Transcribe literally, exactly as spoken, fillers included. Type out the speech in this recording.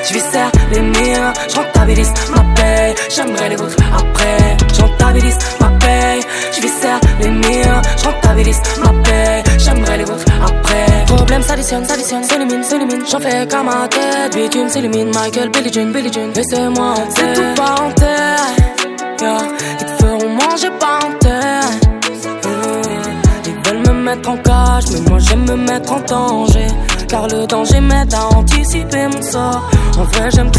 J'viscère les miens, j'rentabilise ma paye. J'aimerais les vôtres après, j'rentabilise ma paye. J'viscère les miens, j'rentabilise ma paye. J'aimerais les vôtres après. Problème s'additionne, s'additionne, s'élimine, s'élimine. J'en fais qu'à ma tête, bitume s'élimine. Michael, Billie Jean, Billie Jean. Laissez-moi en c'est tout pas en terre, yeah. Ils te feront manger pas en terre, mmh. Ils veulent me mettre en cage, mais moi j'aime me mettre en danger. Car le danger m'aide à anticiper mon sort. En vrai j'aime